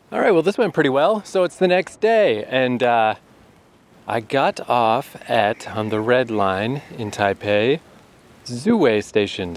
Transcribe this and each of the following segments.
All right, well, this went pretty well. So it's the next day, and I got off on the Red Line in Taipei, Zuwei Station,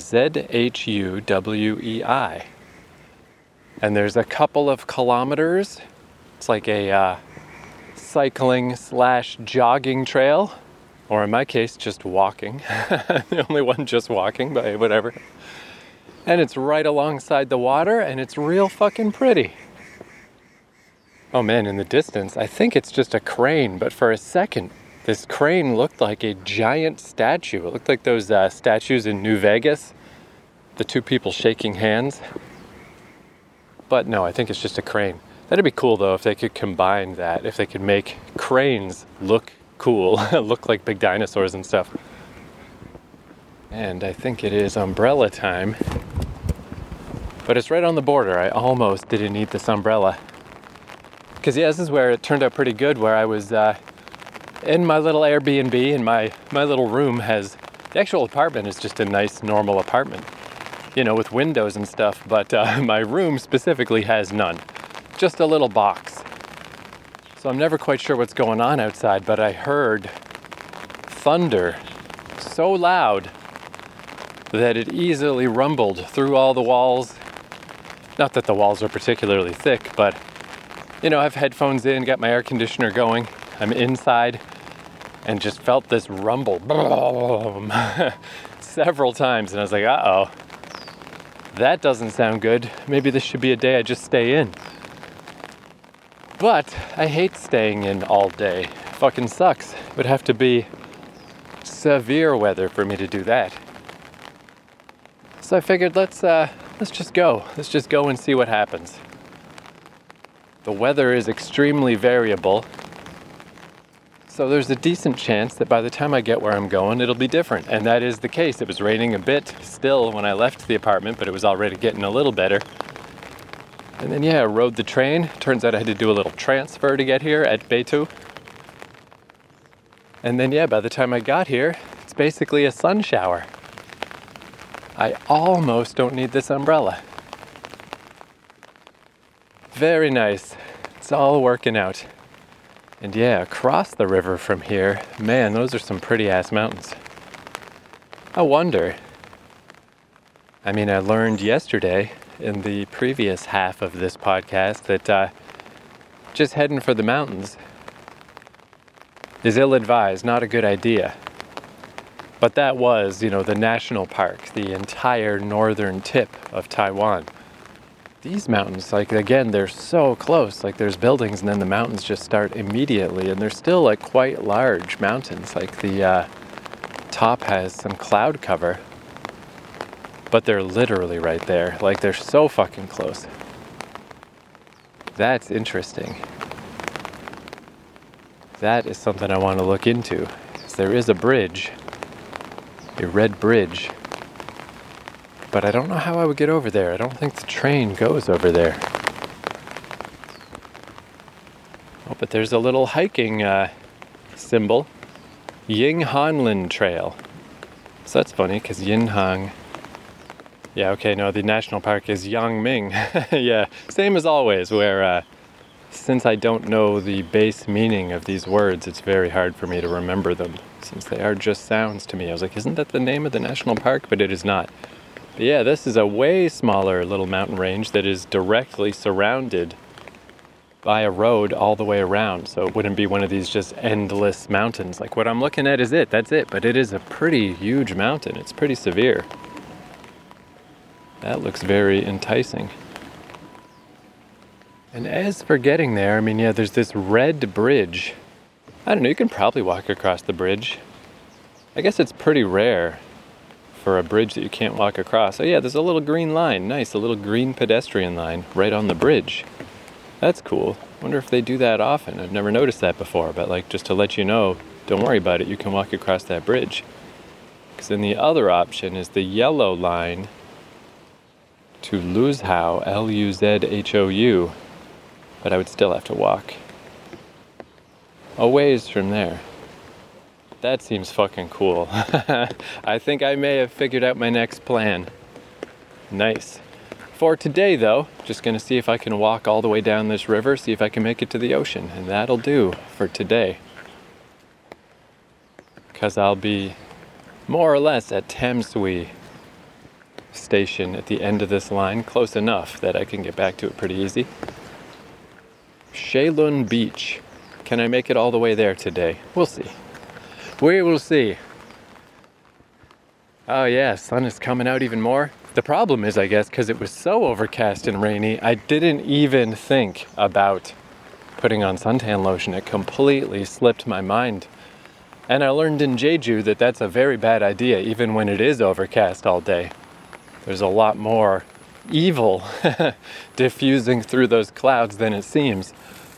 Zhuwei. And there's a couple of kilometers. It's like a cycling/jogging trail, or in my case, just walking. The only one just walking, but whatever. And it's right alongside the water, and it's real fucking pretty. Oh man, in the distance, I think it's just a crane, but for a second, this crane looked like a giant statue. It looked like those statues in New Vegas, the two people shaking hands. But no, I think it's just a crane. That'd be cool though if they could combine that, if they could make cranes look cool, look like big dinosaurs and stuff. And I think it is umbrella time. But it's right on the border. I almost didn't need this umbrella. Because yeah, this is where it turned out pretty good, where I was in my little Airbnb, and my little room the actual apartment is just a nice normal apartment, with windows and stuff, but my room specifically has none. Just a little box. So I'm never quite sure what's going on outside, but I heard thunder so loud that it easily rumbled through all the walls. Not that the walls are particularly thick, but I have headphones in, got my air conditioner going. I'm inside and just felt this rumble boom, several times. And I was like, uh-oh, that doesn't sound good. Maybe this should be a day I just stay in. But I hate staying in all day. It fucking sucks. It would have to be severe weather for me to do that. So I figured let's just go. Let's just go and see what happens. The weather is extremely variable, so there's a decent chance that by the time I get where I'm going, it'll be different. And that is the case. It was raining a bit still when I left the apartment, but it was already getting a little better. And then, I rode the train. Turns out I had to do a little transfer to get here at Beitou. And then, by the time I got here, it's basically a sun shower. I almost don't need this umbrella. Very nice. It's all working out. And across the river from here, man, those are some pretty ass mountains. I wonder. I learned yesterday in the previous half of this podcast that just heading for the mountains is ill-advised, not a good idea. But that was, the national park, the entire northern tip of Taiwan. These mountains, again, they're so close. There's buildings and then the mountains just start immediately. And they're still, quite large mountains. The top has some cloud cover. But they're literally right there. They're so fucking close. That's interesting. That is something I want to look into. There is a bridge. A red bridge. But I don't know how I would get over there. I don't think the train goes over there. Oh, but there's a little hiking symbol. Yinghanlin Trail. So that's funny, because Yinhang... the national park is Yangming. Same as always, where since I don't know the base meaning of these words, it's very hard for me to remember them, since they are just sounds to me. I was like, isn't that the name of the national park? But it is not. But this is a way smaller little mountain range that is directly surrounded by a road all the way around. So it wouldn't be one of these just endless mountains. What I'm looking at is it. That's it. But it is a pretty huge mountain. It's pretty severe. That looks very enticing. And as for getting there, there's this red bridge. I don't know, you can probably walk across the bridge. I guess it's pretty rare for a bridge that you can't walk across. Oh there's a little green line. Nice, a little green pedestrian line right on the bridge. That's cool. Wonder if they do that often. I've never noticed that before, but just to let you know, don't worry about it, you can walk across that bridge. Because then the other option is the yellow line to Luzhou, Luzhou, but I would still have to walk a ways from there. That seems fucking cool. I think I may have figured out my next plan. Nice. For today, though, just going to see if I can walk all the way down this river, see if I can make it to the ocean, and that'll do for today. Because I'll be more or less at Tamsui station at the end of this line, close enough that I can get back to it pretty easy. Shaolun Beach. Can I make it all the way there today? We'll see. We will see. Oh yeah, sun is coming out even more. The problem is, I guess, because it was so overcast and rainy, I didn't even think about putting on suntan lotion. It completely slipped my mind. And I learned in Jeju that that's a very bad idea, even when it is overcast all day. There's a lot more evil diffusing through those clouds than it seems.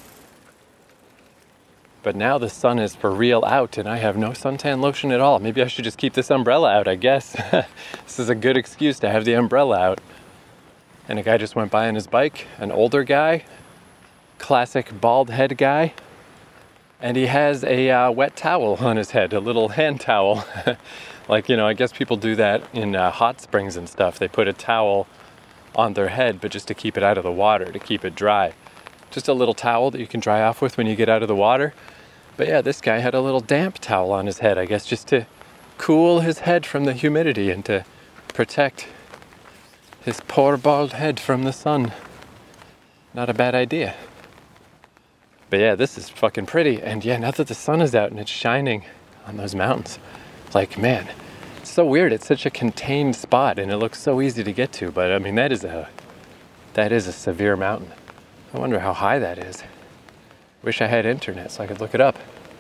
But now the sun is for real out and I have no suntan lotion at all. Maybe I should just keep this umbrella out, I guess. This is a good excuse to have the umbrella out. And a guy just went by on his bike, an older guy, classic bald head guy. And he has a wet towel on his head, a little hand towel. Like, I guess people do that in hot springs and stuff. They put a towel on their head, but just to keep it out of the water, to keep it dry. Just a little towel that you can dry off with when you get out of the water. But yeah, this guy had a little damp towel on his head, I guess, just to cool his head from the humidity and to protect his poor bald head from the sun. Not a bad idea. But yeah, this is fucking pretty. And yeah, now that the sun is out and it's shining on those mountains, like, man, it's so weird. It's such a contained spot and it looks so easy to get to. But I mean, that is a severe mountain. I wonder how high that is. Wish I had internet so I could look it up.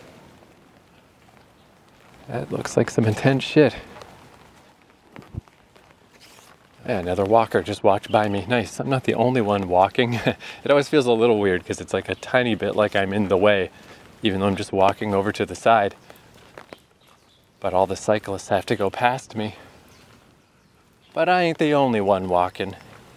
That looks like some intense shit. Yeah, another walker just walked by me. Nice. I'm not the only one walking. It always feels a little weird because it's like a tiny bit like I'm in the way, even though I'm just walking over to the side. But all the cyclists have to go past me. But I ain't the only one walking.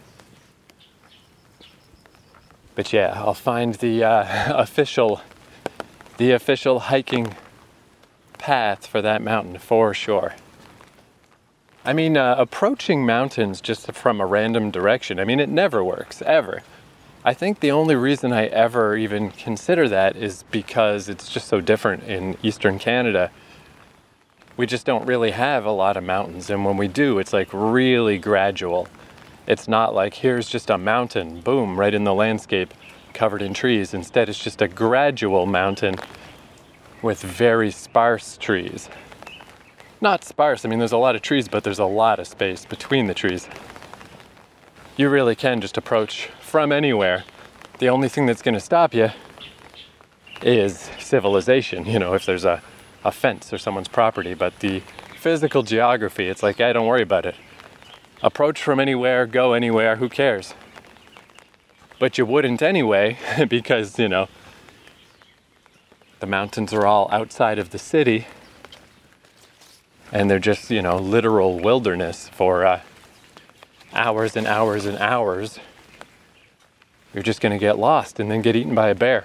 But yeah, I'll find the official hiking path for that mountain for sure. I mean, approaching mountains just from a random direction, I mean, it never works, ever. I think the only reason I ever even consider that is because it's just so different in Eastern Canada. We just don't really have a lot of mountains, and when we do, it's like really gradual. It's not like, here's just a mountain, boom, right in the landscape, covered in trees. Instead, it's just a gradual mountain with very sparse trees. Not sparse, I mean, there's a lot of trees, but there's a lot of space between the trees. You really can just approach from anywhere. The only thing that's going to stop you is civilization, if there's a fence or someone's property. But the physical geography, it's like, don't worry about it. Approach from anywhere, go anywhere, who cares? But you wouldn't anyway, because, the mountains are all outside of the city, and they're just, literal wilderness for hours and hours and hours. You're just going to get lost and then get eaten by a bear.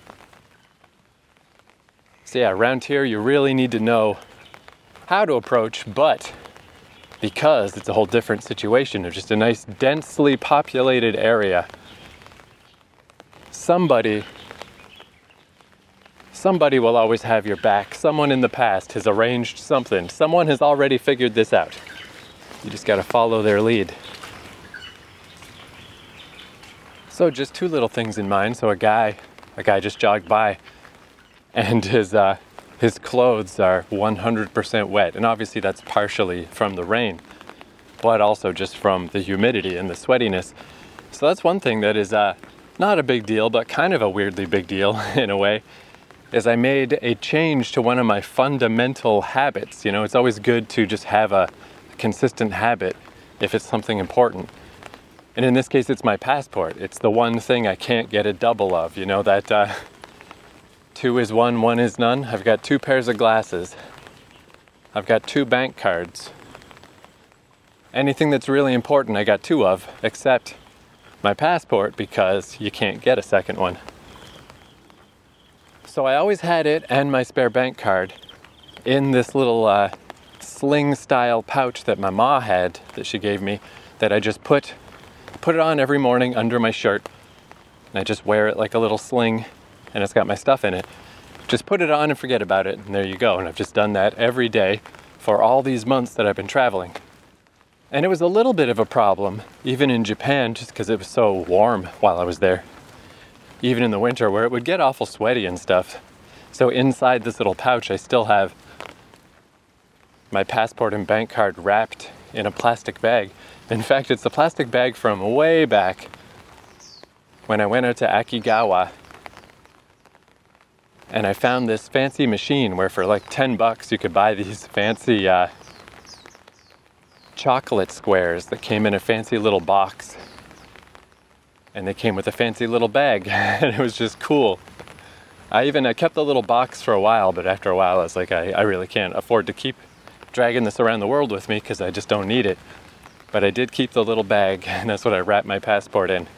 So yeah, around here you really need to know how to approach, but because it's a whole different situation of just a nice densely populated area, somebody will always have your back. Someone in the past has arranged something. Someone has already figured this out. You just got to follow their lead. So just two little things in mind. So a guy just jogged by, and his clothes are 100% wet. And obviously that's partially from the rain, but also just from the humidity and the sweatiness. So that's one thing that is not a big deal, but kind of a weirdly big deal in a way, is I made a change to one of my fundamental habits. It's always good to just have a consistent habit if it's something important. And in this case, it's my passport. It's the one thing I can't get a double of. That 2 is 1, 1 is none. I've got 2 pairs of glasses. I've got 2 bank cards. Anything that's really important, I got 2 of, except my passport, because you can't get a second one. So I always had it and my spare bank card in this little sling-style pouch that my ma had, that she gave me, that I just put put it on every morning under my shirt, and I just wear it like a little sling, and it's got my stuff in it. Just put it on and forget about it, and there you go. And I've just done that every day for all these months that I've been traveling. And it was a little bit of a problem, even in Japan, just because it was so warm while I was there. Even in the winter, where it would get awful sweaty and stuff. So inside this little pouch, I still have my passport and bank card wrapped in a plastic bag. In fact, it's a plastic bag from way back when I went out to Akigawa. And I found this fancy machine where for like $10 you could buy these fancy chocolate squares that came in a fancy little box. And they came with a fancy little bag. And it was just cool. I kept the little box for a while, but after a while I was like, I really can't afford to keep dragging this around the world with me because I just don't need it. But I did keep the little bag, and that's what I wrapped my passport in.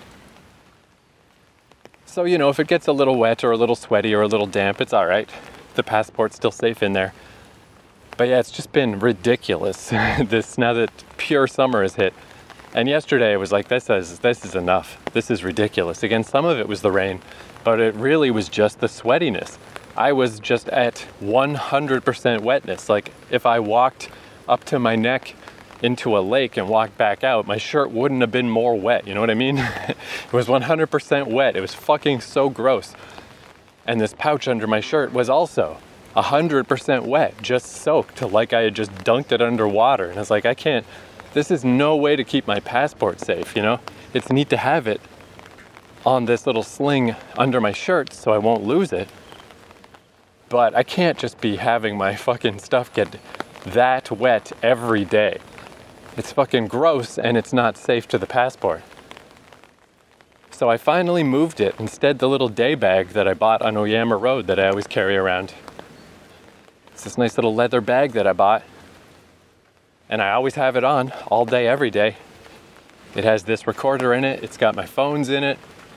So, if it gets a little wet or a little sweaty or a little damp, it's all right. The passport's still safe in there. But yeah, it's just been ridiculous now that pure summer has hit. And yesterday I was like, this is enough. This is ridiculous. Again, some of it was the rain, but it really was just the sweatiness. I was just at 100% wetness. Like if I walked up to my neck into a lake and walked back out, my shirt wouldn't have been more wet. You know what I mean? It was 100% wet. It was fucking so gross. And this pouch under my shirt was also 100% wet, just soaked, like I had just dunked it underwater. And I was like, this is no way to keep my passport safe, It's neat to have it on this little sling under my shirt so I won't lose it. But I can't just be having my fucking stuff get that wet every day. It's fucking gross and it's not safe to the passport. So I finally moved it. Instead, the little day bag that I bought on Oyama Road that I always carry around. It's this nice little leather bag that I bought. And I always have it on all day, every day. It has this recorder in it. It's got my phones in it.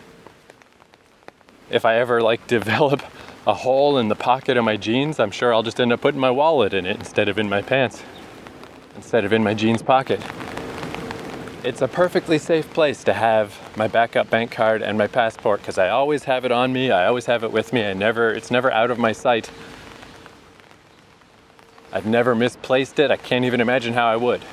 If I ever develop a hole in the pocket of my jeans, I'm sure I'll just end up putting my wallet in it instead of in my pants. Instead of in my jeans pocket. It's a perfectly safe place to have my backup bank card and my passport because I always have it on me. I always have it with me. It's never out of my sight. I've never misplaced it. I can't even imagine how I would.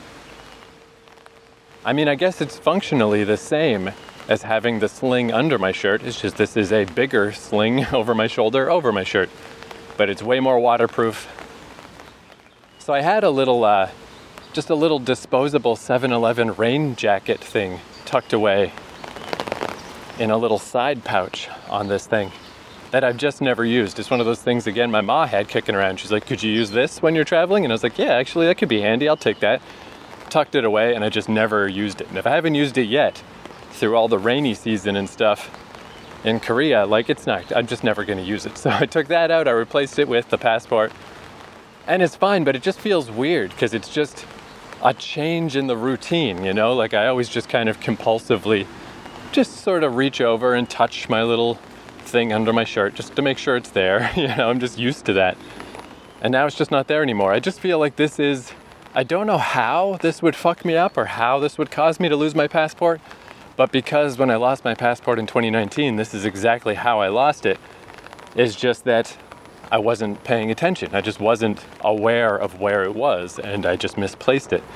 I mean, I guess it's functionally the same as having the sling under my shirt. It's just this is a bigger sling over my shoulder, over my shirt. But it's way more waterproof. So I had just a little disposable 7-Eleven rain jacket thing tucked away in a little side pouch on this thing that I've just never used. It's one of those things, again, my ma had kicking around. She's like, could you use this when you're traveling? And I was like, yeah, actually, that could be handy. I'll take that. Tucked it away, and I just never used it. And if I haven't used it yet, through all the rainy season and stuff in Korea, I'm just never going to use it. So I took that out. I replaced it with the passport. And it's fine, but it just feels weird because it's just a change in the routine, I always just kind of compulsively just sort of reach over and touch my little thing under my shirt just to make sure it's there. I'm just used to that. And now it's just not there anymore. I just feel like I don't know how this would fuck me up or how this would cause me to lose my passport, but because when I lost my passport in 2019, this is exactly how I lost it. It's just that I wasn't paying attention. I just wasn't aware of where it was, and I just misplaced it.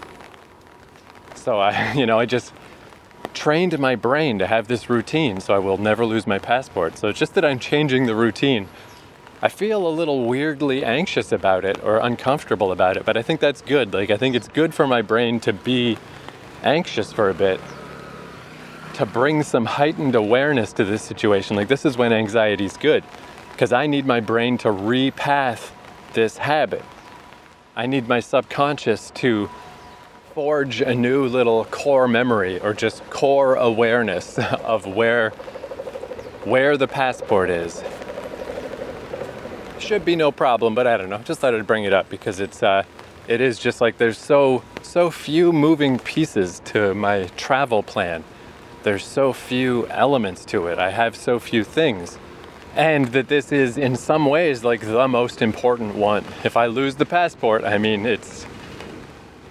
So I just trained my brain to have this routine so I will never lose my passport. So it's just that I'm changing the routine. I feel a little weirdly anxious about it or uncomfortable about it, but I think that's good. I think it's good for my brain to be anxious for a bit, to bring some heightened awareness to this situation. This is when anxiety is good. Because I need my brain to repath this habit. I need my subconscious to forge a new little core memory or just core awareness of where the passport is. Should be no problem, but I don't know. Just thought I'd bring it up because it is just there's so few moving pieces to my travel plan. There's so few elements to it. I have so few things. And that this is in some ways the most important one. If I lose the passport, it's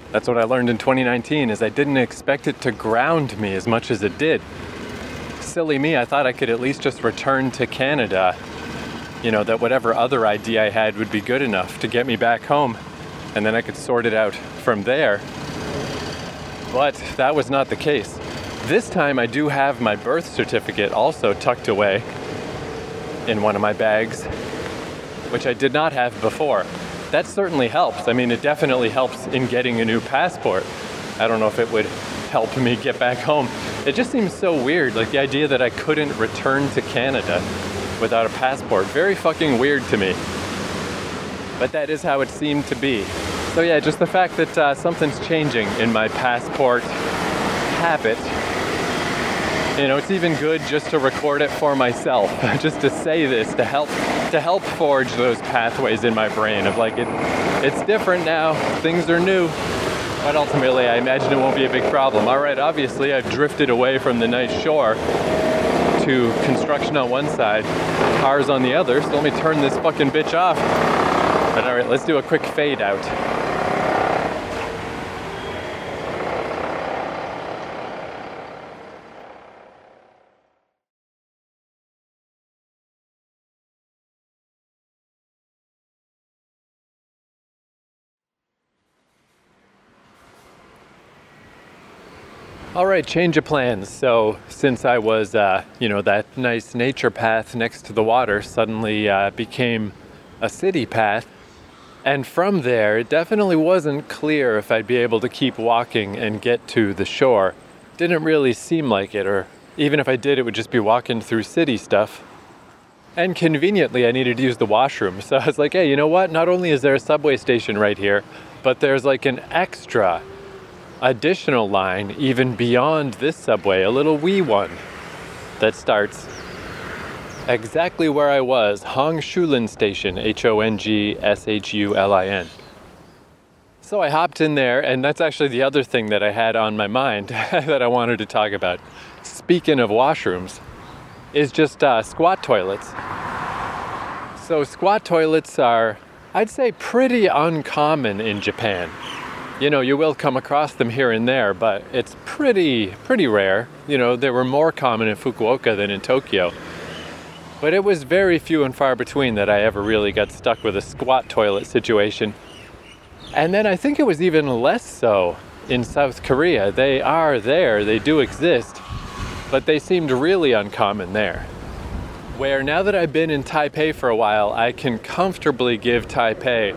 That's what I learned in 2019, is I didn't expect it to ground me as much as it did. Silly me, I thought I could at least just return to Canada. You know, that whatever other idea I had would be good enough to get me back home, and then I could sort it out from there. But that was not the case. This time I do have my birth certificate also tucked away in one of my bags, which I did not have before. That certainly helps. I mean, it definitely helps in getting a new passport. I don't know if it would help me get back home. It just seems so weird, like the idea that I couldn't return to Canada without a passport. Very fucking weird to me. But that is how it seemed to be. So yeah, just the fact that something's changing in my passport habit. You know, it's even good just to record it for myself, just to say this, to help forge those pathways in my brain of like, it's different now, things are new, but ultimately I imagine it won't be a big problem. All right, obviously I've drifted away from the nice shore to construction on one side, cars on the other, so let me turn this fucking bitch off. But all right, let's do a quick fade out. All right, change of plans. So since I was, that nice nature path next to the water suddenly became a city path. And from there, it definitely wasn't clear if I'd be able to keep walking and get to the shore. Didn't really seem like it, or even if I did, it would just be walking through city stuff. And conveniently, I needed to use the washroom. So I was like, hey, you know what? Not only is there a subway station right here, but there's like an extra additional line even beyond this subway, a little wee one that starts exactly where I was, Hongshulin Station, Hongshulin. So I hopped in there, and that's actually the other thing that I had on my mind that I wanted to talk about. Speaking of washrooms, is just squat toilets. So squat toilets are, I'd say, pretty uncommon in Japan. You know, you will come across them here and there, but it's pretty rare. You know, they were more common in Fukuoka than in Tokyo. But it was very few and far between that I ever really got stuck with a squat toilet situation. And then I think it was even less so in South Korea. They are there, they do exist, but they seemed really uncommon there. Where now that I've been in Taipei for a while, I can comfortably give Taipei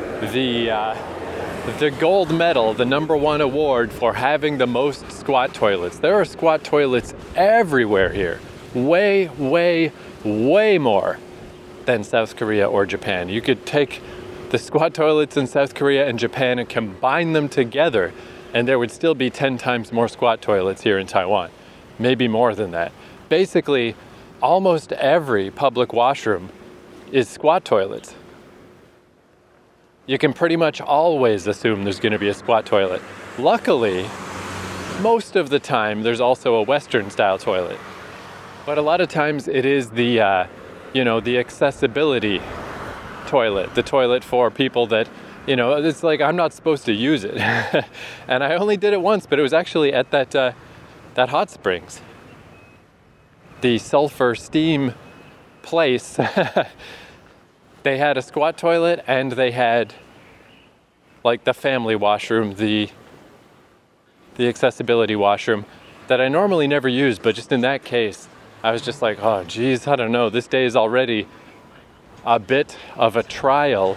the gold medal, the #1 award for having the most squat toilets. There are squat toilets everywhere here. Way, way, way more than South Korea or Japan. You could take the squat toilets in South Korea and Japan and combine them together, and there would still be 10 times more squat toilets here in Taiwan. Maybe more than that. Basically, almost every public washroom is squat toilets. You can pretty much always assume there's going to be a squat toilet. Luckily, most of the time, there's also a Western style toilet. But a lot of times it is the accessibility toilet, the toilet for people that, it's like I'm not supposed to use it. And I only did it once, but it was actually at that hot springs. The sulfur steam place. They had a squat toilet, and they had like the family washroom, the accessibility washroom that I normally never use, but just in that case, I was just like, oh geez, I don't know, this day is already a bit of a trial.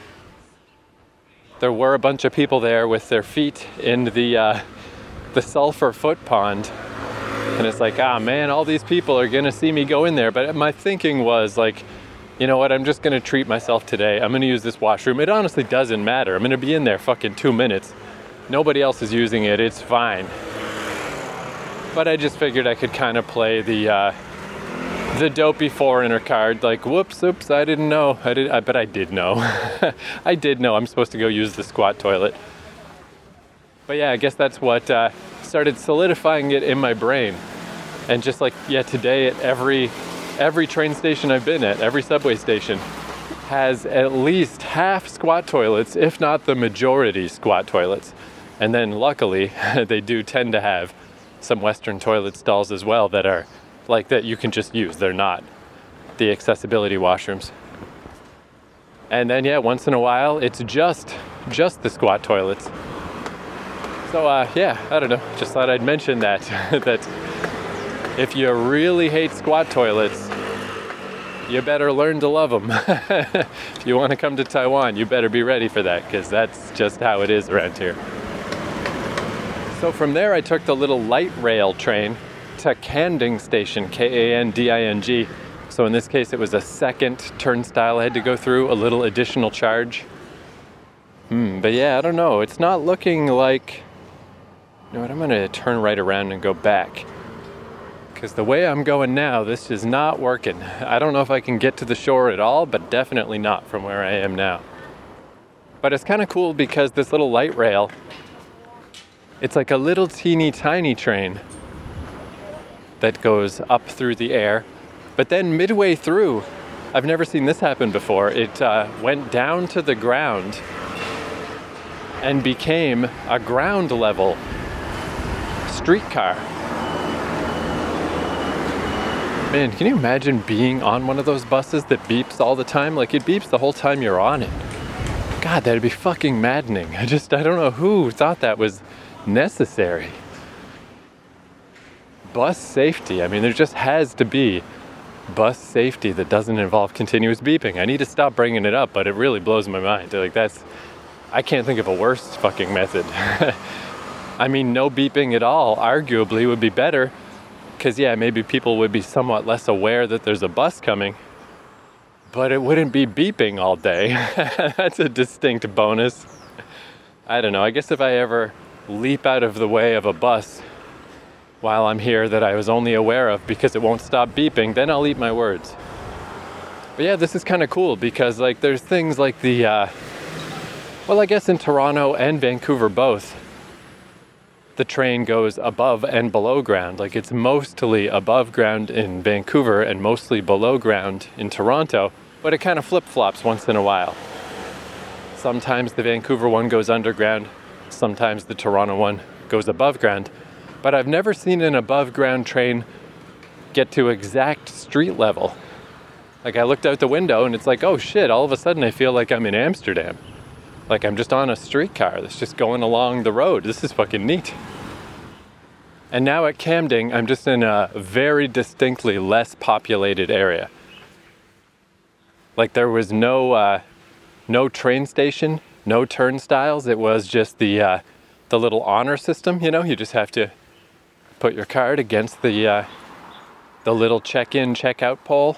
There were a bunch of people there with their feet in the sulfur foot pond, and it's like, man, all these people are gonna see me go in there. But my thinking was like, you know what, I'm just going to treat myself today. I'm going to use this washroom. It honestly doesn't matter. I'm going to be in there fucking 2 minutes. Nobody else is using it. It's fine. But I just figured I could kind of play the dopey foreigner card. Like, whoops, oops, I didn't know. But I did know. I did know I'm supposed to go use the squat toilet. But yeah, I guess that's what started solidifying it in my brain. And just like, today at every train station I've been at, every subway station, has at least half squat toilets, if not the majority squat toilets. And then luckily, they do tend to have some Western toilet stalls as well that are like that you can just use. They're not the accessibility washrooms. And then, yeah, once in a while, it's just the squat toilets. So, yeah, I don't know. Just thought I'd mention that, that if you really hate squat toilets, you better learn to love them. If you want to come to Taiwan, you better be ready for that, because that's just how it is around here. So from there, I took the little light rail train to Kanding Station, Kanding. So in this case, it was a second turnstile I had to go through, a little additional charge. But yeah, I don't know. It's not looking like... You know what, I'm going to turn right around and go back. Because the way I'm going now, this is not working. I don't know if I can get to the shore at all, but definitely not from where I am now. But it's kind of cool because this little light rail, it's like a little teeny tiny train that goes up through the air. But then midway through, I've never seen this happen before, it went down to the ground and became a ground level streetcar. Man, can you imagine being on one of those buses that beeps all the time? Like, it beeps the whole time you're on it. God, that'd be fucking maddening. I don't know who thought that was necessary. Bus safety. I mean, there just has to be bus safety that doesn't involve continuous beeping. I need to stop bringing it up, but it really blows my mind. Like, I can't think of a worse fucking method. I mean, no beeping at all arguably would be better, because yeah, maybe people would be somewhat less aware that there's a bus coming, but it wouldn't be beeping all day. That's a distinct bonus. I don't know, I guess if I ever leap out of the way of a bus while I'm here that I was only aware of because it won't stop beeping, then I'll eat my words. But yeah, this is kind of cool because like there's things like the, well, I guess in Toronto and Vancouver both, the train goes above and below ground. Like it's mostly above ground in Vancouver and mostly below ground in Toronto, but it kind of flip-flops once in a while. Sometimes the Vancouver one goes underground, sometimes the Toronto one goes above ground. But I've never seen an above ground train get to exact street level. Like I looked out the window and it's like, oh shit, all of a sudden I feel like I'm in Amsterdam. Like I'm just on a streetcar that's just going along the road. This is fucking neat. And now at Kanding, I'm just in a very distinctly less populated area. Like there was no train station, no turnstiles. It was just the little honor system, you know? You just have to put your card against the little check-in, check-out pole.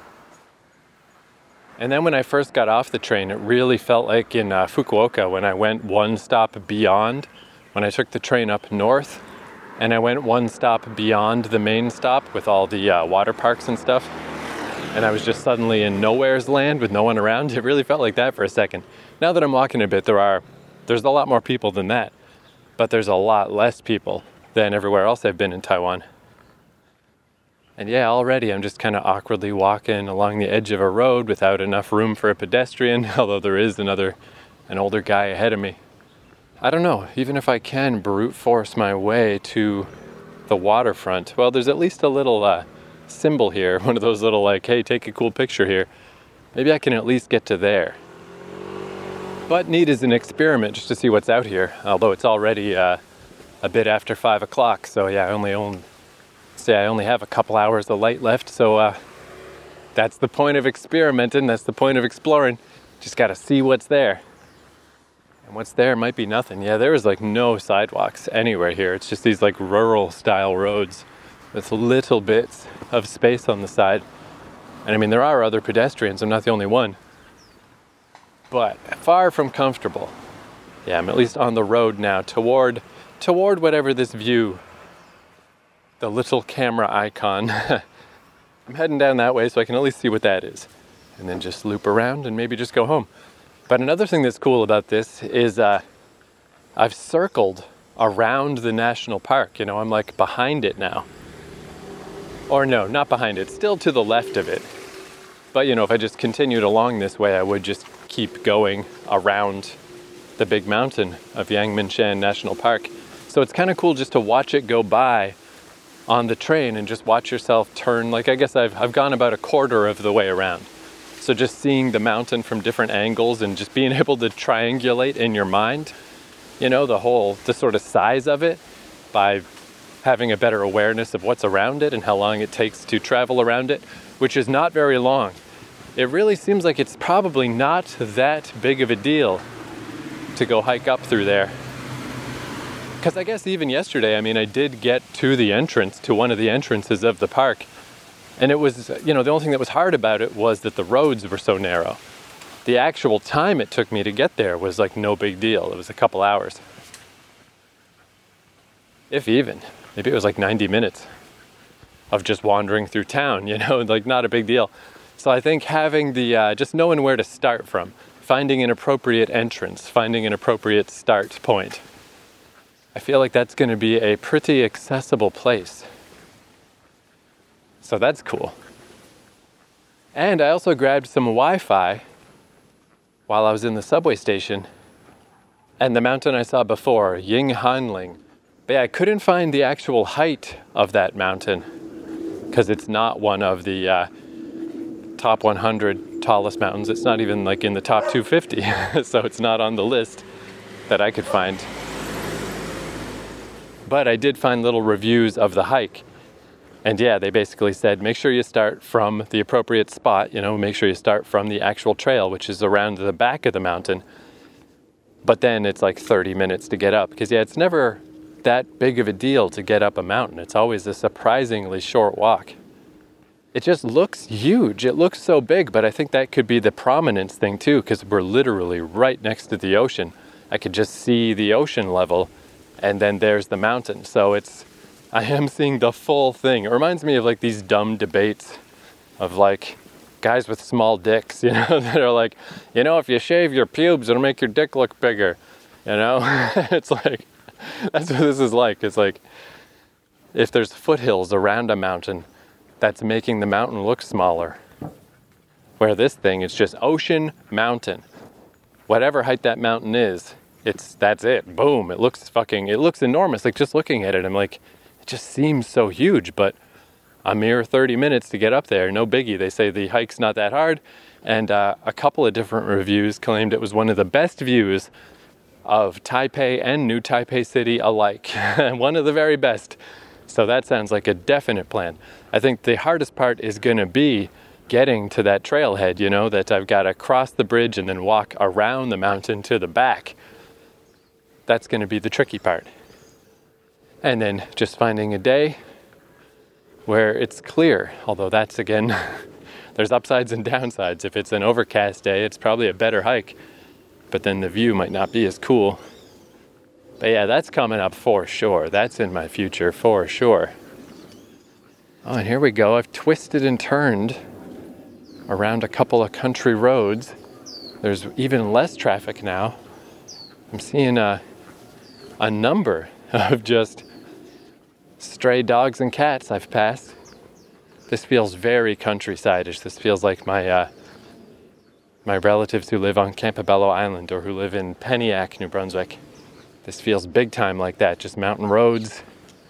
And then when I first got off the train, it really felt like in Fukuoka when I went one stop beyond, when I took the train up north, and I went one stop beyond the main stop with all the water parks and stuff, and I was just suddenly in nowhere's land with no one around. It really felt like that for a second. Now that I'm walking a bit, there's a lot more people than that, but there's a lot less people than everywhere else I've been in Taiwan. And yeah, already I'm just kind of awkwardly walking along the edge of a road without enough room for a pedestrian, although there is an older guy ahead of me. I don't know, even if I can brute force my way to the waterfront, well, there's at least a little symbol here, one of those little like, hey, take a cool picture here. Maybe I can at least get to there. But neat as an experiment just to see what's out here, although it's already a bit after 5 o'clock, so yeah, I only have a couple hours of light left, so that's the point of experimenting, that's the point of exploring. Just gotta see what's there. And what's there might be nothing. Yeah, there is like no sidewalks anywhere here. It's just these like rural style roads with little bits of space on the side. And I mean, there are other pedestrians, I'm not the only one. But far from comfortable. Yeah, I'm at least on the road now toward whatever this view, the little camera icon. I'm heading down that way so I can at least see what that is. And then just loop around and maybe just go home. But another thing that's cool about this is I've circled around the national park. You know, I'm like behind it now. Or no, not behind it, still to the left of it. But you know, if I just continued along this way, I would just keep going around the big mountain of Yangmingshan National Park. So it's kind of cool just to watch it go by on the train and just watch yourself turn. Like, I guess I've gone about a quarter of the way around. So just seeing the mountain from different angles and just being able to triangulate in your mind, you know, the sort of size of it by having a better awareness of what's around it and how long it takes to travel around it, which is not very long. It really seems like it's probably not that big of a deal to go hike up through there. Because I guess even yesterday, I mean, I did get to the entrance, to one of the entrances of the park. And it was, you know, the only thing that was hard about it was that the roads were so narrow. The actual time it took me to get there was like no big deal. It was a couple hours. If even. Maybe it was like 90 minutes of just wandering through town, you know, like not a big deal. So I think having the, just knowing where to start from, finding an appropriate entrance, finding an appropriate start point. I feel like that's going to be a pretty accessible place. So that's cool. And I also grabbed some Wi-Fi while I was in the subway station. And the mountain I saw before, Yinghanling. But yeah, I couldn't find the actual height of that mountain because it's not one of the top 100 tallest mountains. It's not even like in the top 250. So it's not on the list that I could find. But I did find little reviews of the hike. And yeah, they basically said, make sure you start from the appropriate spot, you know, make sure you start from the actual trail, which is around the back of the mountain. But then it's like 30 minutes to get up. Because yeah, it's never that big of a deal to get up a mountain. It's always a surprisingly short walk. It just looks huge. It looks so big, but I think that could be the prominence thing too, because we're literally right next to the ocean. I could just see the ocean level. And then there's the mountain. So I am seeing the full thing. It reminds me of like these dumb debates of like guys with small dicks, you know, that are like, you know, if you shave your pubes, it'll make your dick look bigger, you know? It's like, that's what this is like. It's like, if there's foothills around a mountain, that's making the mountain look smaller. Where this thing is just ocean, mountain. Whatever height that mountain is, that's it. Boom. It looks enormous. Like just looking at it, I'm like, it just seems so huge, but a mere 30 minutes to get up there. No biggie. They say the hike's not that hard. And a couple of different reviews claimed it was one of the best views of Taipei and New Taipei City alike. One of the very best. So that sounds like a definite plan. I think the hardest part is going to be getting to that trailhead, you know, that I've got to cross the bridge and then walk around the mountain to the back. That's going to be the tricky part. And then just finding a day where it's clear, although that's again, there's upsides and downsides. If it's an overcast day, it's probably a better hike, but then the view might not be as cool. But yeah, that's coming up for sure. That's in my future for sure. Oh, and here we go. I've twisted and turned around a couple of country roads. There's even less traffic now. I'm seeing a number of just stray dogs and cats I've passed. This feels very countryside-ish. This feels like my relatives who live on Campobello Island or who live in Peniac, New Brunswick. This feels big time like that, just mountain roads.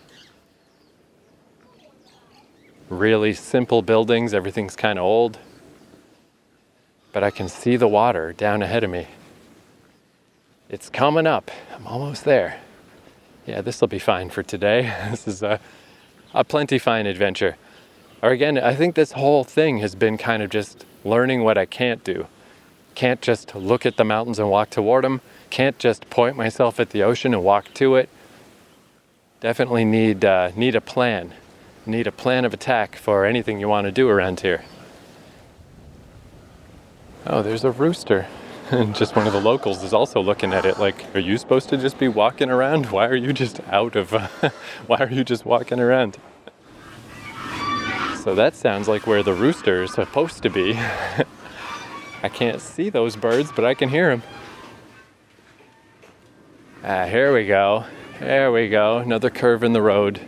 Really simple buildings, everything's kind of old. But I can see the water down ahead of me. It's coming up. I'm almost there. Yeah, this will be fine for today. This is a plenty fine adventure. Or again, I think this whole thing has been kind of just learning what I can't do. Can't just look at the mountains and walk toward them. Can't just point myself at the ocean and walk to it. Definitely need a plan. Need a plan of attack for anything you want to do around here. Oh, there's a rooster. And just one of the locals is also looking at it like, are you supposed to just be walking around? Why are you just why are you just walking around? So that sounds like where the rooster is supposed to be. I can't see those birds, but I can hear them. Here we go. There we go. Another curve in the road.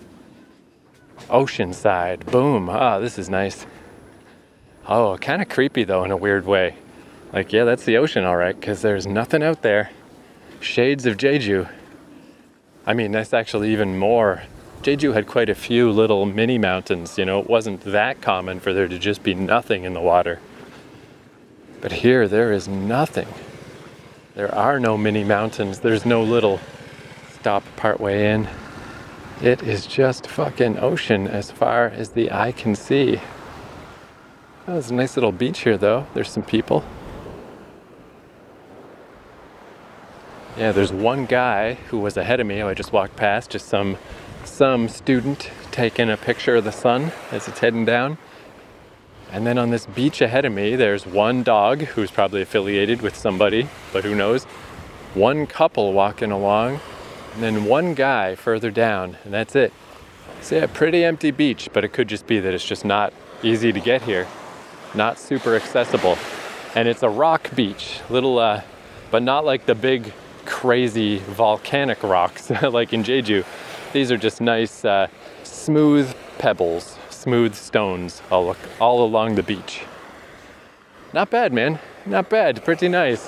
Oceanside. Boom. This is nice. Oh, kind of creepy though in a weird way. Like, yeah, that's the ocean all right, because there's nothing out there. Shades of Jeju. I mean, that's actually even more. Jeju had quite a few little mini mountains, you know, it wasn't that common for there to just be nothing in the water. But here, there is nothing. There are no mini mountains, there's no little stop partway in. It is just fucking ocean as far as the eye can see. Oh, there's a nice little beach here though, there's some people. Yeah, there's one guy who was ahead of me who I just walked past, just some student taking a picture of the sun as it's heading down. And then on this beach ahead of me, there's one dog who's probably affiliated with somebody, but who knows. One couple walking along, and then one guy further down, and that's it. So yeah, pretty empty beach, but it could just be that it's just not easy to get here. Not super accessible. And it's a rock beach, little, but not like the big, crazy volcanic rocks like in Jeju. These are just nice, smooth pebbles, smooth stones all along the beach. Not bad, man. Not bad. Pretty nice.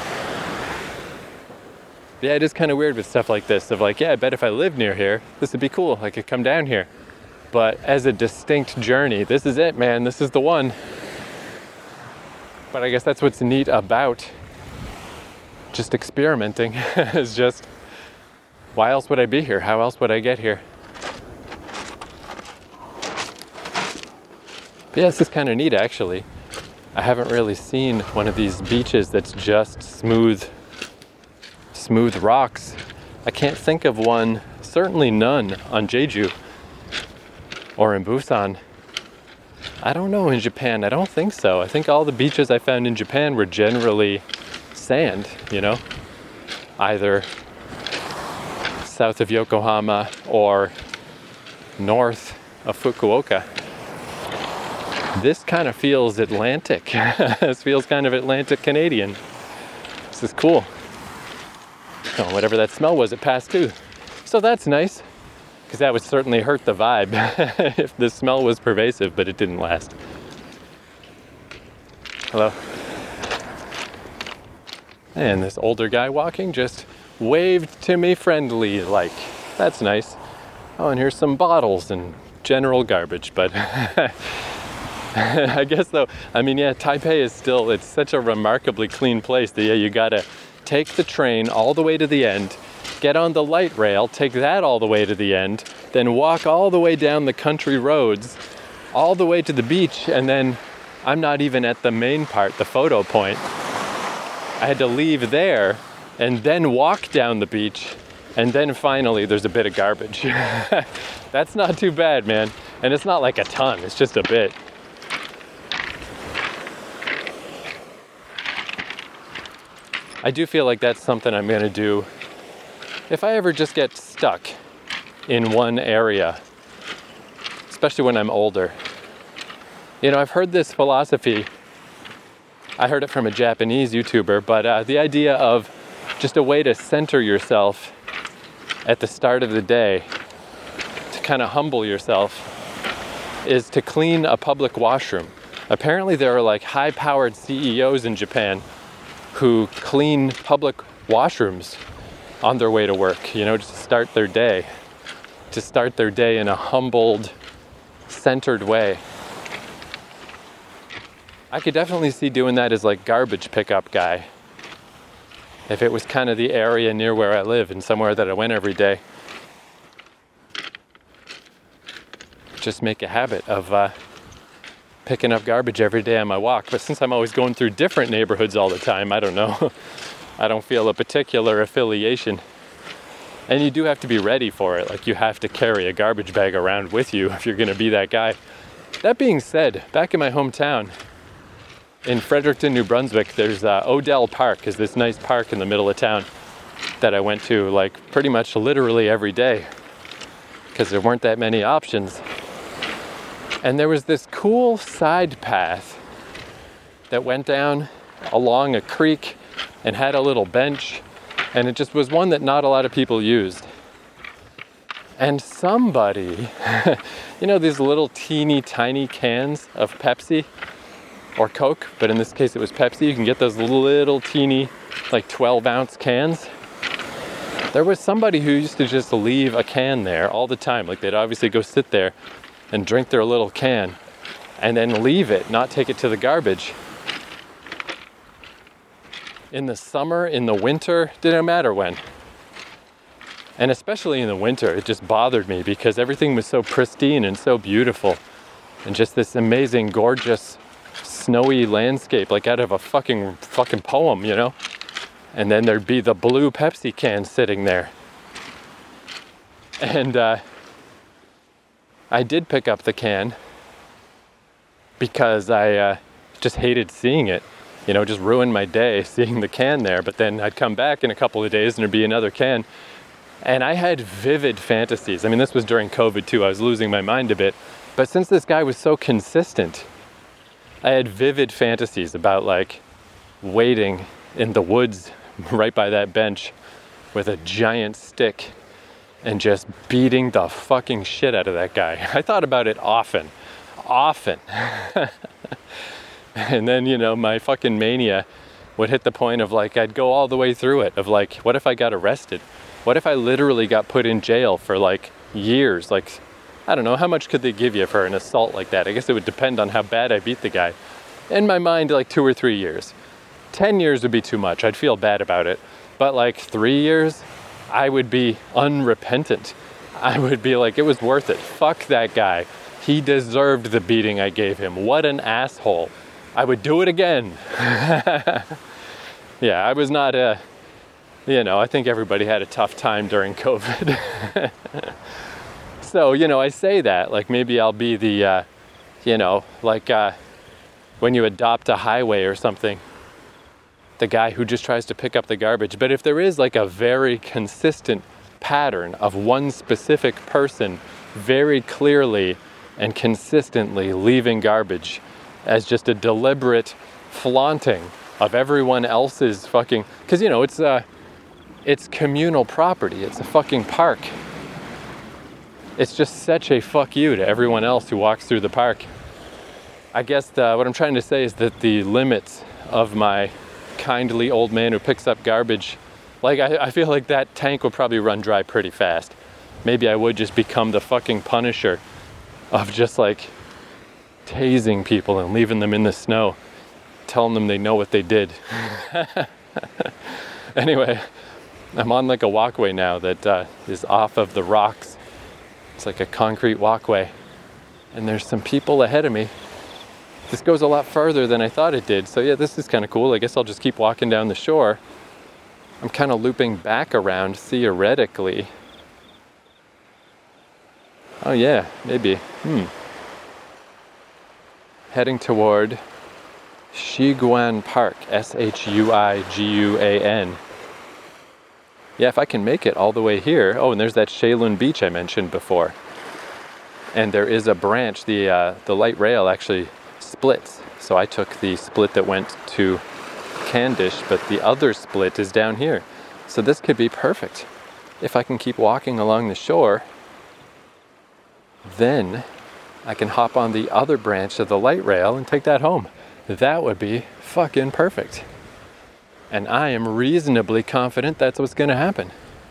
Yeah, it is kind of weird with stuff like this, of like, yeah, I bet if I lived near here, this would be cool. I could come down here. But as a distinct journey, this is it, man. This is the one. But I guess that's what's neat about just experimenting is just, why else would I be here? How else would I get here? But yeah, this is kind of neat actually. I haven't really seen one of these beaches that's just smooth rocks. I can't think of one, certainly none on Jeju or in Busan. I don't know in Japan, I don't think so. I think all the beaches I found in Japan were generally sand, you know, either south of Yokohama or north of Fukuoka. This kind of feels Atlantic. This feels kind of Atlantic Canadian. This is cool. Oh, whatever that smell was, it passed too. So that's nice, because that would certainly hurt the vibe if the smell was pervasive, but it didn't last. Hello. And this older guy walking just waved to me friendly, like, that's nice. Oh, and here's some bottles and general garbage, but I guess though, I mean, yeah, Taipei is still, it's such a remarkably clean place that, yeah, you gotta take the train all the way to the end, get on the light rail, take that all the way to the end, then walk all the way down the country roads, all the way to the beach, and then I'm not even at the main part, the photo point. I had to leave there and then walk down the beach, and then finally there's a bit of garbage. That's not too bad, man. And it's not like a ton, it's just a bit. I do feel like that's something I'm gonna do if I ever just get stuck in one area, especially when I'm older. You know, I've heard this philosophy, I heard it from a Japanese YouTuber, but the idea of just a way to center yourself at the start of the day, to kind of humble yourself, is to clean a public washroom. Apparently there are like high-powered CEOs in Japan who clean public washrooms on their way to work, you know, just to start their day in a humbled, centered way. I could definitely see doing that as like garbage pickup guy. If it was kind of the area near where I live and somewhere that I went every day. Just make a habit of picking up garbage every day on my walk. But since I'm always going through different neighborhoods all the time, I don't know. I don't feel a particular affiliation. And you do have to be ready for it. Like you have to carry a garbage bag around with you if you're going to be that guy. That being said, back in my hometown, in Fredericton, New Brunswick, there's Odell Park, is this nice park in the middle of town that I went to like pretty much literally every day because there weren't that many options. And there was this cool side path that went down along a creek and had a little bench, and it just was one that not a lot of people used. And somebody, you know these little teeny tiny cans of Pepsi or Coke, but in this case it was Pepsi. You can get those little teeny like 12-ounce cans. There was somebody who used to just leave a can there all the time. Like they'd obviously go sit there and drink their little can and then leave it, not take it to the garbage. In the summer, in the winter, didn't matter when. And especially in the winter, it just bothered me because everything was so pristine and so beautiful. And just this amazing, gorgeous, snowy landscape, like out of a fucking poem, you know? And then there'd be the blue Pepsi can sitting there. And I did pick up the can because I just hated seeing it. You know, just ruined my day seeing the can there. But then I'd come back in a couple of days and there'd be another can. And I had vivid fantasies. I mean, this was during COVID too. I was losing my mind a bit. But since this guy was so consistent, I had vivid fantasies about like waiting in the woods right by that bench with a giant stick and just beating the fucking shit out of that guy. I thought about it often. And then, you know, my fucking mania would hit the point of like, I'd go all the way through it of like, what if I got arrested? What if I literally got put in jail for like years? Like, I don't know, how much could they give you for an assault like that? I guess it would depend on how bad I beat the guy. In my mind, like 2 or 3 years. 10 years would be too much. I'd feel bad about it. But like 3 years, I would be unrepentant. I would be like, it was worth it. Fuck that guy. He deserved the beating I gave him. What an asshole. I would do it again. Yeah, I was not you know, I think everybody had a tough time during COVID. So, you know, I say that, like maybe I'll be the, you know, like when you adopt a highway or something, the guy who just tries to pick up the garbage. But if there is like a very consistent pattern of one specific person very clearly and consistently leaving garbage as just a deliberate flaunting of everyone else's fucking, because, you know, it's communal property. It's a fucking park. It's just such a fuck you to everyone else who walks through the park. I guess what I'm trying to say is that the limits of my kindly old man who picks up garbage, like I feel like that tank would probably run dry pretty fast. Maybe I would just become the fucking Punisher of just like tasing people and leaving them in the snow, telling them they know what they did. Anyway, I'm on like a walkway now that is off of the rocks. It's like a concrete walkway. And there's some people ahead of me. This goes a lot farther than I thought it did. So yeah, this is kind of cool. I guess I'll just keep walking down the shore. I'm kind of looping back around theoretically. Oh yeah, maybe. Heading toward Shiguan Park, Shuiguan. Yeah, if I can make it all the way here. Oh, and there's that Shaolin Beach I mentioned before. And there is a branch, the light rail actually splits. So I took the split that went to Candish, but the other split is down here. So this could be perfect. If I can keep walking along the shore, then I can hop on the other branch of the light rail and take that home. That would be fucking perfect. And I am reasonably confident that's what's going to happen.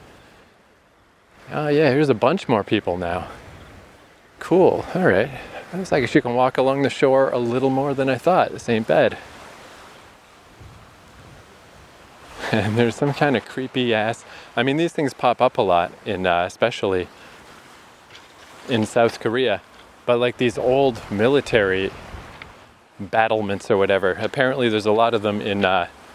Oh yeah, here's a bunch more people now. Cool, all right. Looks like you can walk along the shore a little more than I thought. This ain't bad. And there's some kind of creepy ass, I mean, these things pop up a lot in, especially in South Korea, but like these old military battlements or whatever. Apparently there's a lot of them in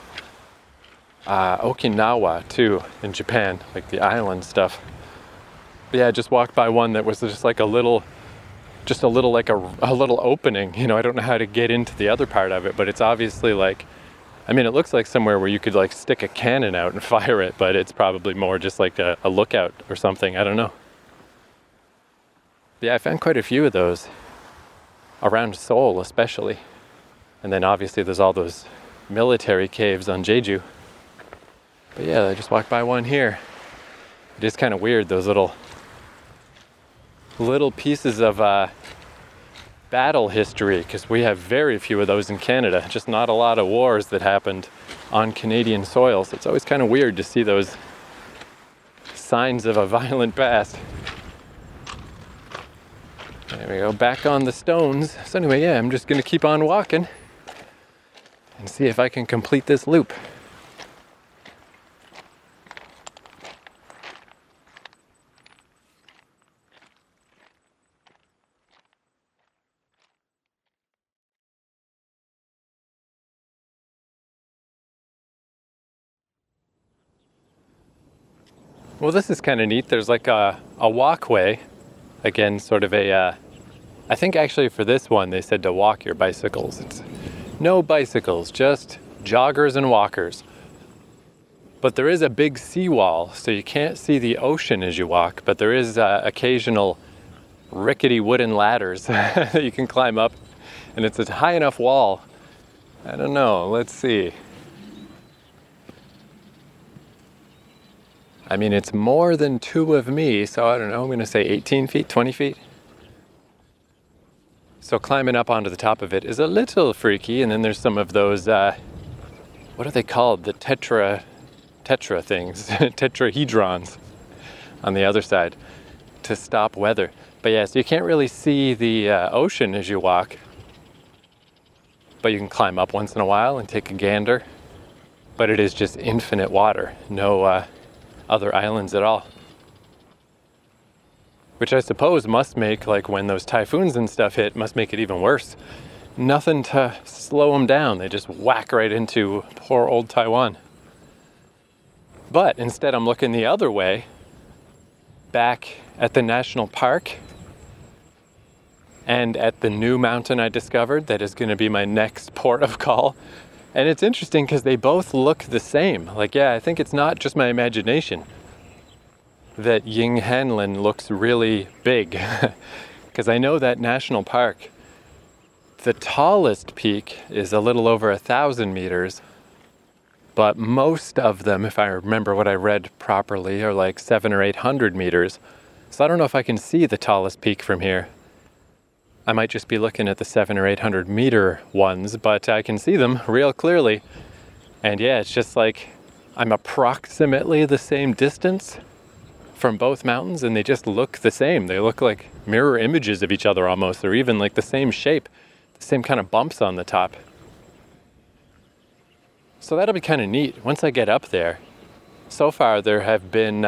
Okinawa too, in Japan, like the island stuff. But yeah, I just walked by one that was just like a little like a little opening. You know, I don't know how to get into the other part of it, but it's obviously like, I mean, it looks like somewhere where you could like stick a cannon out and fire it, but it's probably more just like a lookout or something. I don't know. Yeah, I found quite a few of those around Seoul especially. And then obviously there's all those military caves on Jeju. But yeah, I just walked by one here. It is kind of weird, those little pieces of battle history, because we have very few of those in Canada. Just not a lot of wars that happened on Canadian soil. So it's always kind of weird to see those signs of a violent past. There we go, back on the stones. So anyway, yeah, I'm just gonna keep on walking and see if I can complete this loop. Well, this is kind of neat. There's like a walkway. Again, sort of I think actually for this one, they said to walk your bicycles. It's no bicycles, just joggers and walkers. But there is a big seawall, so you can't see the ocean as you walk, but there is occasional rickety wooden ladders that you can climb up. And it's a high enough wall. I don't know, let's see. I mean, it's more than two of me, so I don't know, I'm going to say 18 feet, 20 feet. So climbing up onto the top of it is a little freaky, and then there's some of those, what are they called? The tetra things, tetrahedrons on the other side to stop weather. But yeah, so you can't really see the ocean as you walk, but you can climb up once in a while and take a gander. But it is just infinite water, no other islands at all. Which I suppose must make, like when those typhoons and stuff hit, must make it even worse. Nothing to slow them down. They just whack right into poor old Taiwan. But instead I'm looking the other way, back at the national park and at the new mountain I discovered that is going to be my next port of call. And it's interesting because they both look the same. Like, yeah, I think it's not just my imagination that Yinghanlin looks really big. Because I know that national park, the tallest peak is a little over 1,000 meters. But most of them, if I remember what I read properly, are like 700 or 800 meters. So I don't know if I can see the tallest peak from here. I might just be looking at the 700 or 800 meter ones, but I can see them real clearly. And yeah, it's just like I'm approximately the same distance from both mountains, and they just look the same. They look like mirror images of each other almost. They're even like the same shape, the same kind of bumps on the top. So that'll be kind of neat once I get up there. So far there have been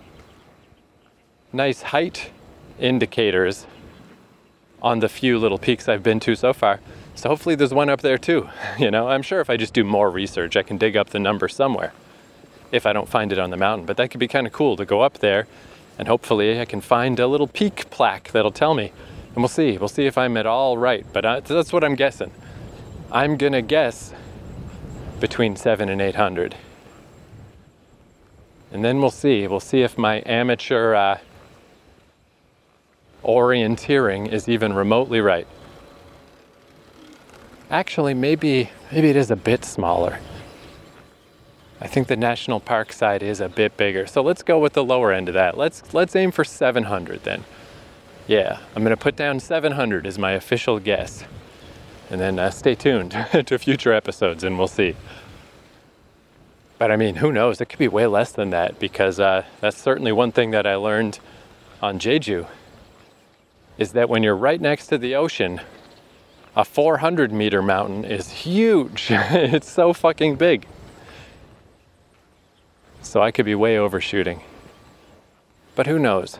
nice height indicators on the few little peaks I've been to so far. So hopefully there's one up there too. You know, I'm sure if I just do more research, I can dig up the number somewhere if I don't find it on the mountain. But that could be kind of cool to go up there, and hopefully I can find a little peak plaque that'll tell me. And we'll see. We'll see if I'm at all right. But that's what I'm guessing. I'm going to guess between 700 and 800. And then we'll see. We'll see if my amateur orienteering is even remotely right. Actually, maybe it is a bit smaller. I think the national park side is a bit bigger. So let's go with the lower end of that. Let's aim for 700 then. Yeah, I'm going to put down 700 as my official guess. And then stay tuned to future episodes and we'll see. But I mean, who knows? It could be way less than that, because that's certainly one thing that I learned on Jeju, is that when you're right next to the ocean, a 400 meter mountain is huge. It's so fucking big. So I could be way overshooting. But who knows?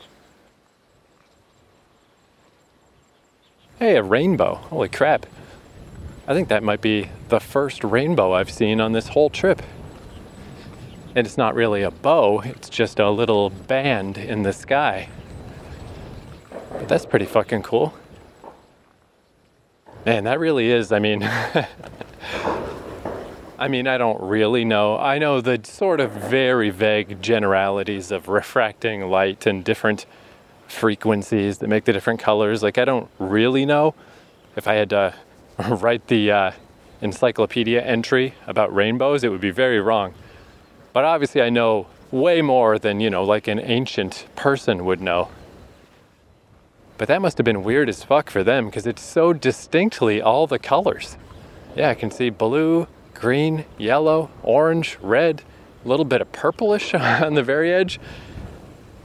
Hey, a rainbow. Holy crap. I think that might be the first rainbow I've seen on this whole trip. And it's not really a bow, it's just a little band in the sky. But that's pretty fucking cool. Man, that really is, I mean, I don't really know. I know the sort of very vague generalities of refracting light and different frequencies that make the different colors. Like, I don't really know. If I had to write the encyclopedia entry about rainbows, it would be very wrong. But obviously I know way more than, like an ancient person would know. But that must have been weird as fuck for them, because it's so distinctly all the colors. Yeah, I can see blue, green, yellow, orange, red, a little bit of purplish on the very edge.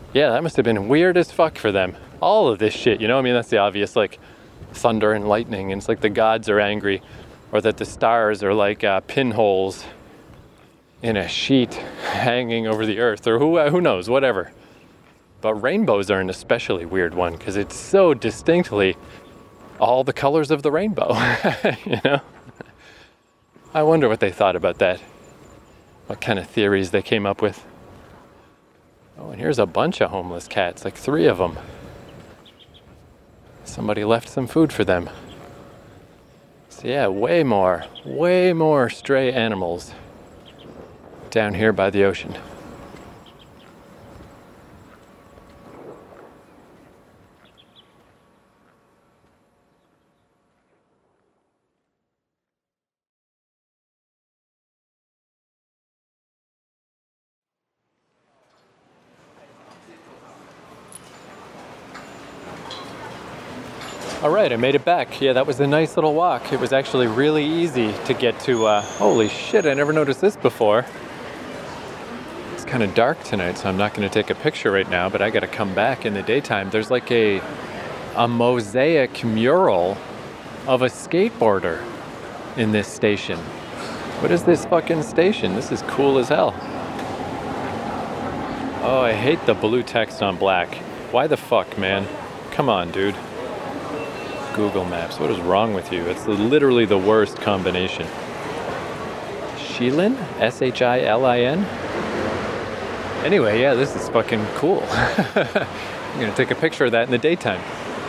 Yeah, that must have been weird as fuck for them. All of this shit, you know? I mean, that's the obvious, like, thunder and lightning, and it's like the gods are angry, or that the stars are like pinholes in a sheet hanging over the earth, or who knows, whatever. But rainbows are an especially weird one, because it's so distinctly all the colors of the rainbow, you know? I wonder what they thought about that. What kind of theories they came up with. Oh, and here's a bunch of homeless cats, like 3 of them. Somebody left some food for them. So yeah, way more stray animals down here by the ocean. All right, I made it back. Yeah, that was a nice little walk. It was actually really easy to get to, holy shit, I never noticed this before. It's kind of dark tonight, so I'm not going to take a picture right now, but I got to come back in the daytime. There's like a mosaic mural of a skateboarder in this station. What is this fucking station? This is cool as hell. Oh, I hate the blue text on black. Why the fuck, man? Come on, dude. Google Maps. What is wrong with you? It's literally the worst combination. Shilin? S-H-I-L-I-N? Anyway, yeah, this is fucking cool. I'm going to take a picture of that in the daytime.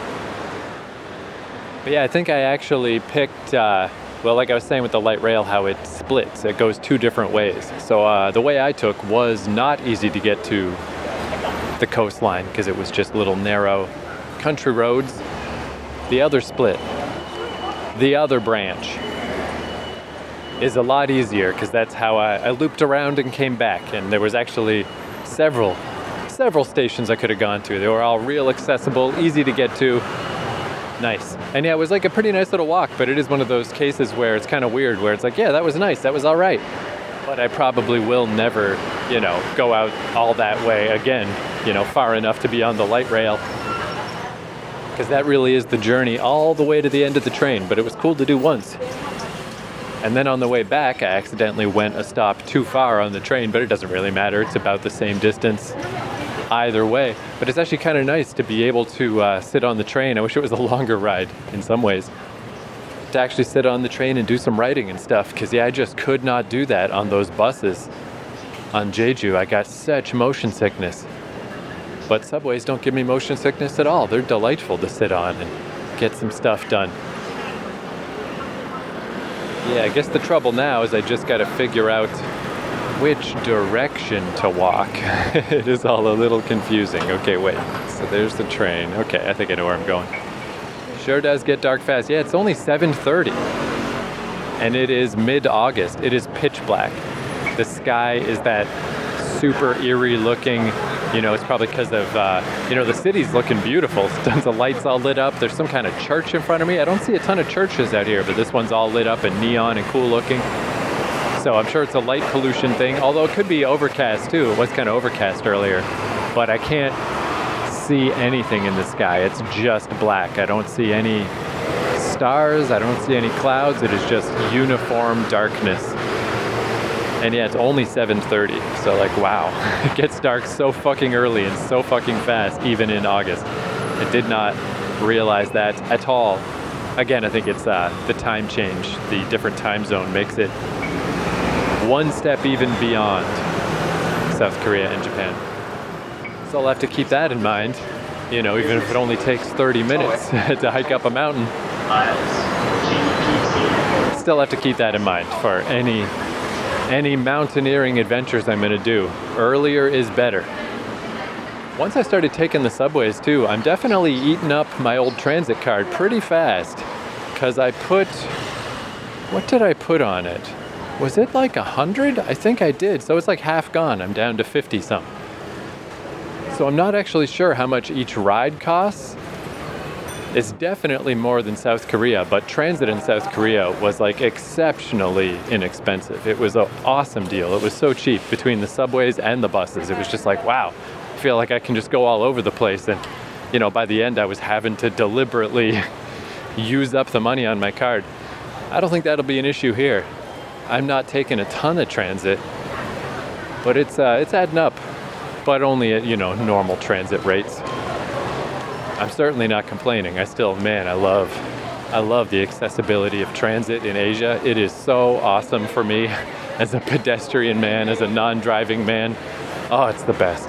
But yeah, I think I actually picked, well, like I was saying with the light rail, how it splits. It goes 2 different ways. So the way I took was not easy to get to the coastline because it was just little narrow country roads. The other split, the other branch, is a lot easier because that's how I looped around and came back. And there was actually several stations I could have gone to. They were all real accessible, easy to get to. Nice. And yeah, it was like a pretty nice little walk, but it is one of those cases where it's kind of weird, where it's like, yeah, that was nice, that was all right. But I probably will never, go out all that way again, far enough to be on the light rail. Because that really is the journey all the way to the end of the train, but it was cool to do once. And then on the way back, I accidentally went a stop too far on the train, but it doesn't really matter. It's about the same distance either way. But it's actually kind of nice to be able to sit on the train. I wish it was a longer ride in some ways. To actually sit on the train and do some writing and stuff, because yeah, I just could not do that on those buses on Jeju. I got such motion sickness. But subways don't give me motion sickness at all. They're delightful to sit on and get some stuff done. Yeah, I guess the trouble now is I just got to figure out which direction to walk. It is all a little confusing. Okay, wait. So there's the train. Okay, I think I know where I'm going. Sure does get dark fast. Yeah, it's only 7:30. And it is mid-August. It is pitch black. The sky is that super eerie looking, it's probably because of, the city's looking beautiful. Tons of lights all lit up. There's some kind of church in front of me. I don't see a ton of churches out here, but this one's all lit up and neon and cool looking. So I'm sure it's a light pollution thing, although it could be overcast too. It was kind of overcast earlier, but I can't see anything in the sky. It's just black. I don't see any stars. I don't see any clouds. It is just uniform darkness. And yeah, it's only 7:30, so like, wow. It gets dark so fucking early and so fucking fast, even in August. I did not realize that at all. Again, I think it's the time change, the different time zone makes it one step even beyond South Korea and Japan. So I'll have to keep that in mind, even if it only takes 30 minutes to hike up a mountain. Still have to keep that in mind for any mountaineering adventures I'm going to do. Earlier is better. Once I started taking the subways too, I'm definitely eating up my old transit card pretty fast. Because what did I put on it? Was it like 100? I think I did. So it's like half gone. I'm down to 50 some. So I'm not actually sure how much each ride costs. It's definitely more than South Korea, but transit in South Korea was like exceptionally inexpensive. It was an awesome deal. It was so cheap between the subways and the buses. It was just like, wow, feel like I can just go all over the place. And, by the end I was having to deliberately use up the money on my card. I don't think that'll be an issue here. I'm not taking a ton of transit, but it's adding up, but only at, normal transit rates. I'm certainly not complaining. I love the accessibility of transit in Asia. It is so awesome for me as a pedestrian man, as a non-driving man. Oh, it's the best.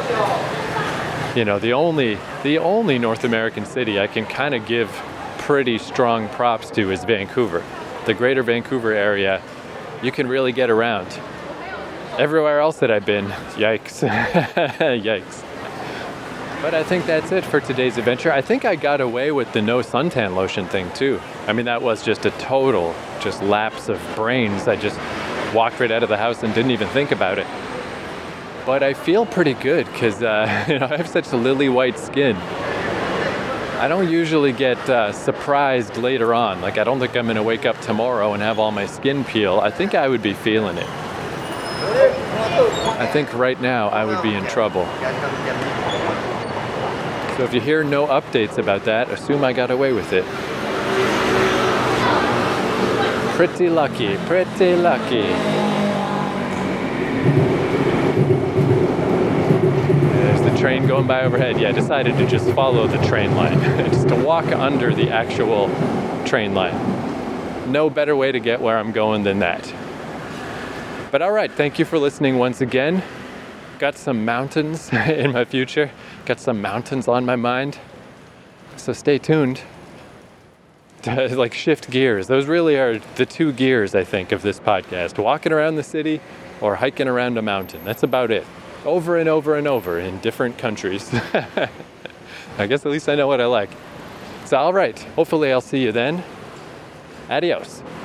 The only North American city I can kind of give pretty strong props to is Vancouver. The greater Vancouver area, you can really get around. Everywhere else that I've been, yikes. Yikes. But I think that's it for today's adventure. I think I got away with the no suntan lotion thing too. I mean, that was just a total lapse of brains. I just walked right out of the house and didn't even think about it. But I feel pretty good because I have such lily white skin. I don't usually get surprised later on. Like, I don't think I'm going to wake up tomorrow and have all my skin peel. I think I would be feeling it. I think right now I would be in trouble. So if you hear no updates about that, assume I got away with it. Pretty lucky, pretty lucky. There's the train going by overhead. Yeah, I decided to just follow the train line, just to walk under the actual train line. No better way to get where I'm going than that. But all right, thank you for listening once again. Got some mountains in my future. Got some mountains on my mind. So stay tuned to shift gears. Those really are the two gears, I think, of this podcast. Walking around the city or hiking around a mountain. That's about it. Over and over and over in different countries. I guess at least I know what I like. So all right, hopefully I'll see you then. Adios.